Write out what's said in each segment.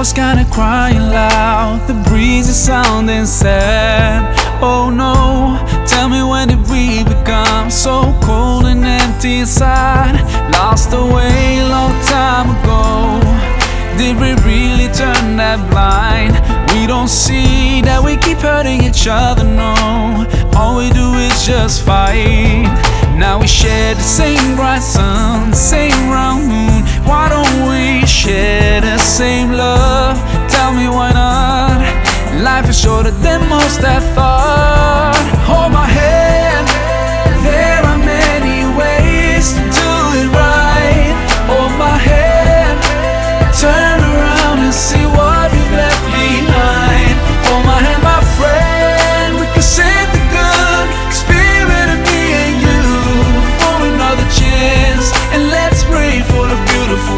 was kinda crying loud, the breeze is sounding sad. Oh no, tell me, when did we become so cold and empty inside? Lost the way a long time ago. Did we really turn that blind? We don't see that we keep hurting each other, no. All we do is just fight. Now we share the same bright sun, same round moon. Why don't we share the same love? Tell me why not? Life is shorter than most I thought. Hold my hand, there are many ways to do it right. Hold my hand, turn around and see what we've left behind. Hold my hand, my friend, we can save the good spirit of me and you for another chance. And let's pray for the beautiful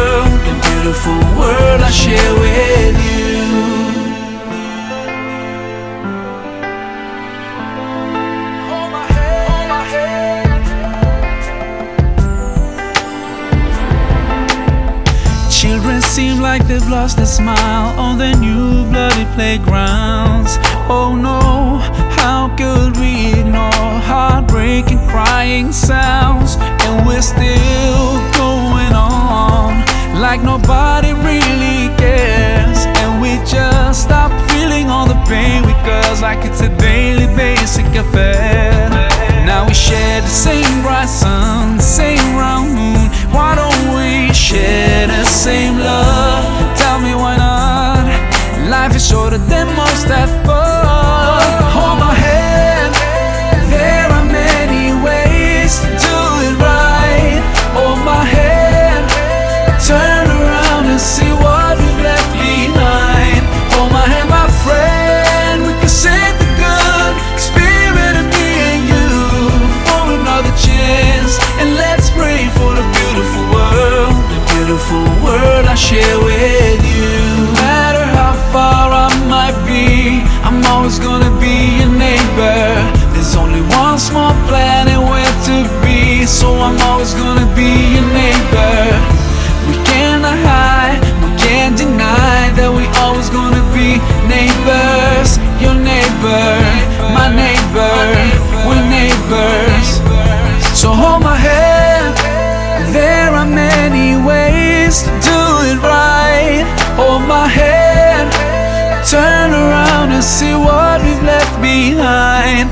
world I share with you. Hold my hand, hold my hand. Children seem like they've lost their smile on their new bloody playgrounds. Oh no, how could we ignore heartbreaking crying sounds? And we're still going on like nobody really cares. And we just stop feeling all the pain because like it's a daily basic affair. Now we share the same bright sun, same round moon. Why don't we share the same love? Tell me why not? Life is shorter than most I thought. Hold my hand, there are many ways to do it right. Hold my hand, turn around and see what we've left behind. Hold my hand, my friend, we can save the good spirit of me and you for another chance. And let's pray for the beautiful world I share with you. No matter how far I might be, I'm always gonna be your neighbor. There's only one small planet where to be, so I'm always gonna be your neighbor. We cannot hide, we can't deny that we always gonna be neighbors. Your neighbor, my neighbor, we're neighbors. So hold my hand, there are many ways to do it right. Hold my hand, turn around and see what we've left behind.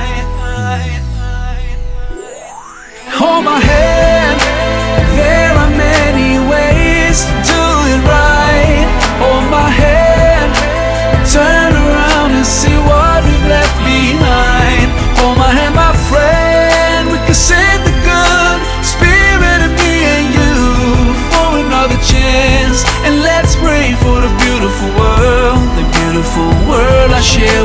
Hold my hand, there are many ways to do it right. Hold my hand, turn around and see what we've left behind. Hold my hand, my friend, we can save the good spirit of me and you for another chance. And let's pray for the beautiful world I share